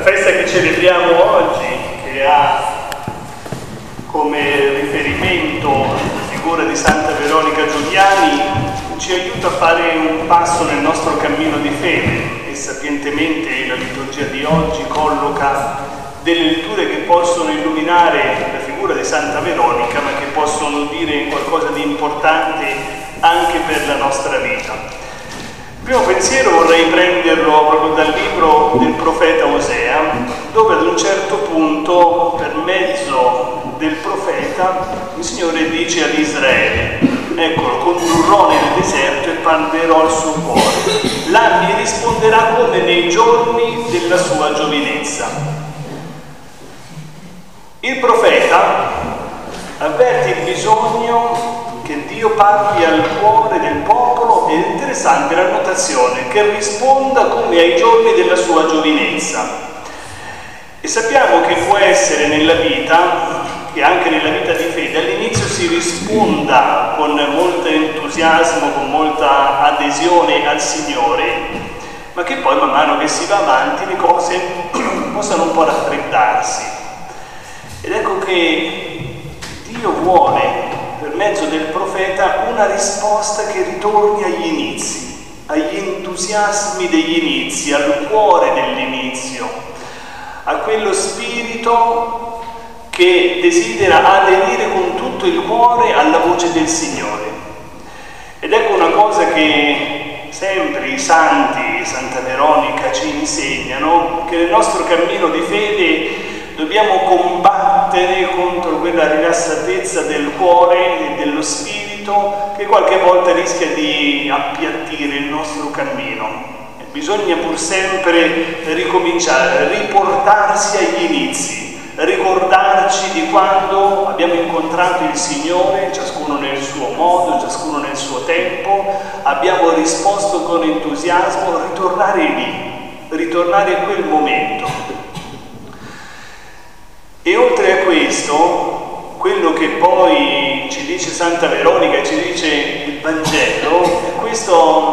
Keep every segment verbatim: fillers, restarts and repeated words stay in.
festa che celebriamo oggi, che ha come riferimento la figura di Santa Veronica Giuliani, ci aiuta a fare un passo nel nostro cammino di fede, e sapientemente la liturgia di oggi colloca delle letture che possono illuminare la figura di Santa Veronica, ma che possono dire qualcosa di importante anche per la nostra vita. Il primo pensiero vorrei prenderlo proprio dal libro del profeta Osea, dove ad un certo punto, per mezzo del profeta, il Signore dice ad Israele: eccolo, condurrò nel deserto e palperò il suo cuore. Là mi risponderà come nei giorni della sua giovinezza. Il profeta avverte il bisogno che Dio parli al cuore del popolo, ed è interessante la notazione, che risponda come ai giorni della sua giovinezza. E sappiamo che può essere nella vita, che anche nella vita di fede, all'inizio si risponda con molto entusiasmo, con molta adesione al Signore, ma che poi man mano che si va avanti le cose possano un po' raffreddarsi. Ed ecco che Dio vuole, per mezzo del profeta, una risposta che ritorni agli inizi, agli entusiasmi degli inizi, al cuore dell'inizio, a quello spirito che desidera aderire con tutto il cuore alla voce del Signore. Ed ecco una cosa che sempre i santi, Santa Veronica, ci insegnano, che nel nostro cammino di fede dobbiamo combattere contro quella rilassatezza del cuore e dello spirito che qualche volta rischia di appiattire il nostro cammino. E bisogna pur sempre ricominciare, riportarsi agli inizi, ricordarci di quando abbiamo incontrato il Signore, ciascuno nel suo modo, ciascuno nel suo tempo, abbiamo risposto con entusiasmo, ritornare lì, ritornare a quel momento. E oltre a questo, quello che poi ci dice Santa Veronica, ci dice il Vangelo, è questa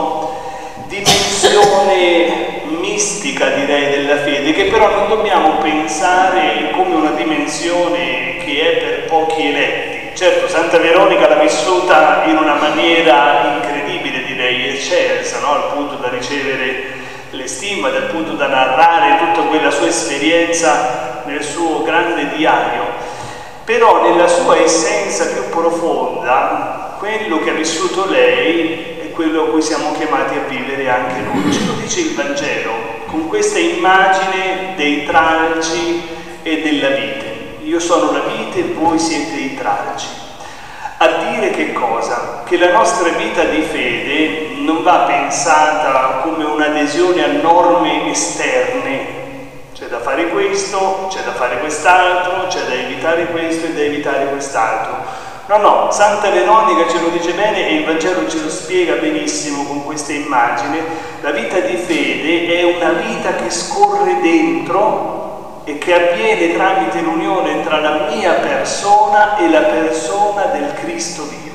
dimensione mistica, direi, della fede, che però non dobbiamo pensare come una dimensione che è per pochi eletti. Certo, Santa Veronica l'ha vissuta in una maniera incredibile, direi, eccelsa, no? Al punto da ricevere le stime, dal punto da narrare tutta quella sua esperienza nel suo grande diario. Però nella sua essenza più profonda, quello che ha vissuto lei è quello a cui siamo chiamati a vivere anche noi. Ce lo dice il Vangelo, con questa immagine dei tralci e della vite. Io sono la vite e voi siete i tralci. A dire che cosa? Che la nostra vita di fede non va pensata come un'adesione a norme esterne. C'è da fare questo, c'è da fare quest'altro, c'è da evitare questo e da evitare quest'altro. No, no, Santa Veronica ce lo dice bene e il Vangelo ce lo spiega benissimo con questa immagine. La vita di fede è una vita che scorre dentro e che avviene tramite l'unione tra la mia persona e la persona del Cristo vivo.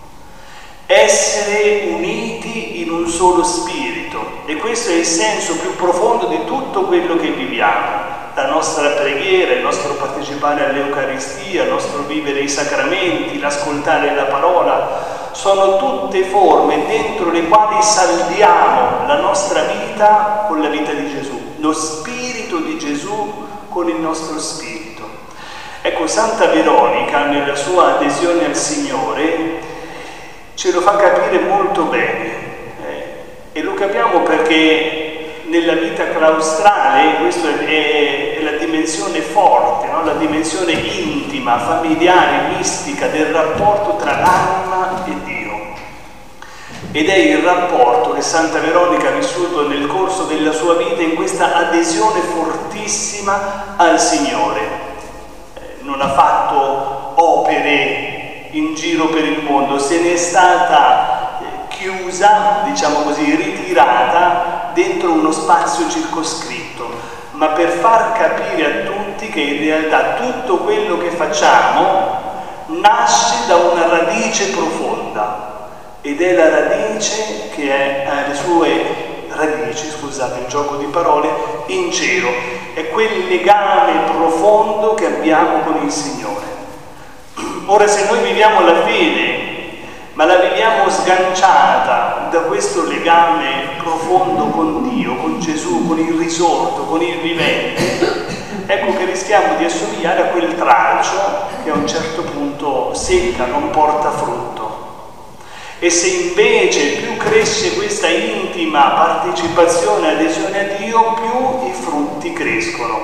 Essere uniti in un solo spirito, e questo è il senso più profondo di tutto quello che viviamo. La nostra preghiera, il nostro partecipare all'Eucaristia, il nostro vivere i sacramenti, l'ascoltare la parola, sono tutte forme dentro le quali saldiamo la nostra vita con la vita di Gesù, lo spirito di Gesù con il nostro spirito. Ecco, Santa Veronica, nella sua adesione al Signore, ce lo fa capire molto bene, eh, e lo capiamo perché nella vita claustrale questa è, è la dimensione forte, no? La dimensione intima, familiare, mistica del rapporto tra l'anima e Dio. Ed è il rapporto che Santa Veronica ha vissuto nel corso della sua vita in questa adesione fortissima al Signore. Eh, non ha fatto opere in giro per il mondo, se ne è stata chiusa, diciamo così, ritirata dentro uno spazio circoscritto, ma per far capire a tutti che in realtà tutto quello che facciamo nasce da una radice profonda, ed è la radice che è, ha le sue radici, scusate il gioco di parole, in cielo. è quel legame profondo che abbiamo con il Signore. Ora, se noi viviamo la fede, ma la viviamo sganciata da questo legame profondo con Dio, con Gesù, con il risorto, con il vivente, ecco che rischiamo di assomigliare a quel tralcio che a un certo punto secca, non porta frutto. E se invece più cresce questa intima partecipazione e adesione a Dio, più i frutti crescono.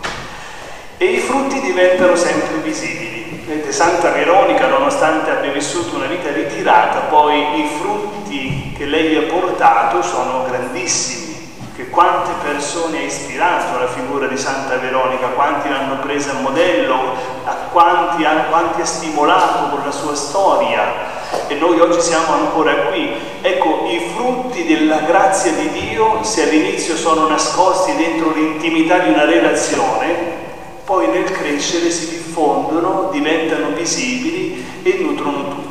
E i frutti diventano sempre visibili. Vedete, Santa Veronica, nonostante abbia vissuto una vita ritirata, poi i frutti che lei ha portato sono grandissimi. Che quante persone ha ispirato alla figura di Santa Veronica, quanti l'hanno presa a modello, a quanti, a quanti ha stimolato con la sua storia. E noi oggi siamo ancora qui. Ecco, i frutti della grazia di Dio, se all'inizio sono nascosti dentro l'intimità di una relazione, poi nel crescere si diffondono, diventano visibili e nutrono tutti.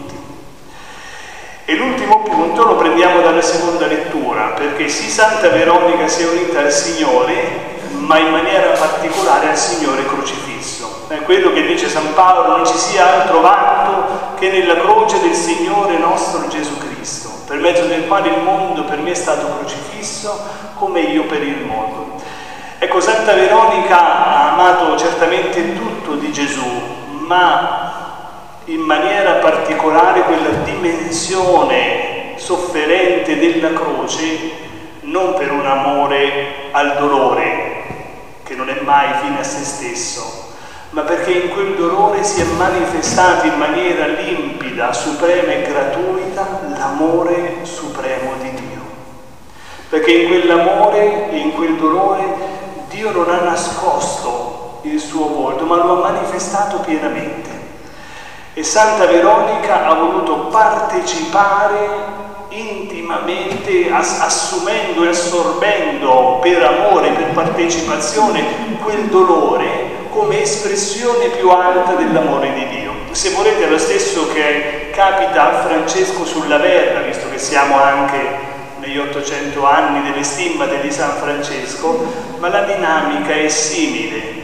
E l'ultimo punto lo prendiamo dalla seconda lettura, perché sì, Santa Veronica si è unita al Signore, ma in maniera particolare al Signore crocifisso. È quello che dice San Paolo: non ci sia altro vanto che nella croce del Signore nostro Gesù Cristo, per mezzo del quale il mondo per me è stato crocifisso, come io per il mondo. Ecco, Santa Veronica ha amato certamente tutto di Gesù, ma in maniera particolare quella dimensione sofferente della croce, non per un amore al dolore, che non è mai fine a se stesso, ma perché in quel dolore si è manifestato in maniera limpida, suprema e gratuita l'amore supremo di Dio. Perché in quell'amore e in quel dolore Dio non ha nascosto il suo volto, ma lo ha manifestato pienamente. E Santa Veronica ha voluto partecipare intimamente, ass- assumendo e assorbendo per amore, per partecipazione, quel dolore come espressione più alta dell'amore di Dio. Se volete, è lo stesso che capita a Francesco sulla Verna, visto che siamo anche negli ottocento anni delle stimmate di San Francesco, ma la dinamica è simile.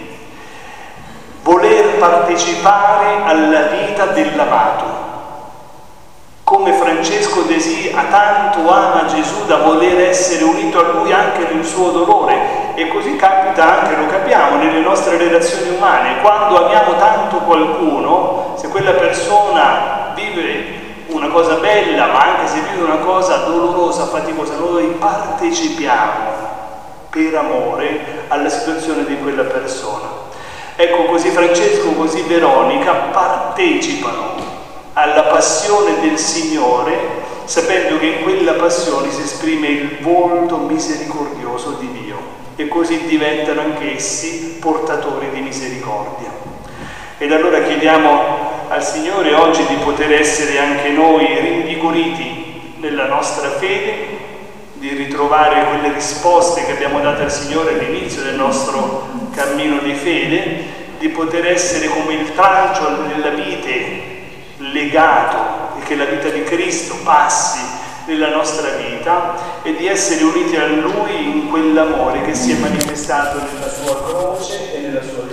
Voler partecipare alla vita dell'amato. Come Francesco d'Assisi ha tanto ama Gesù da voler essere unito a Lui anche nel suo dolore, e così capita anche, lo capiamo, nelle nostre relazioni umane. Quando amiamo tanto qualcuno, se quella persona vive una cosa bella, ma anche se vive una cosa dolorosa, faticosa, noi partecipiamo per amore alla situazione di quella persona. Ecco, così Francesco, così Veronica partecipano alla passione del Signore, sapendo che in quella passione si esprime il volto misericordioso di Dio, e così diventano anch'essi portatori di misericordia. Ed allora chiediamo al Signore oggi di poter essere anche noi rinvigoriti nella nostra fede, di ritrovare quelle risposte che abbiamo dato al Signore all'inizio del nostro cammino di fede, di poter essere come il tralcio nella vite legato, e che la vita di Cristo passi nella nostra vita, e di essere uniti a Lui in quell'amore che si è manifestato nella sua croce e nella sua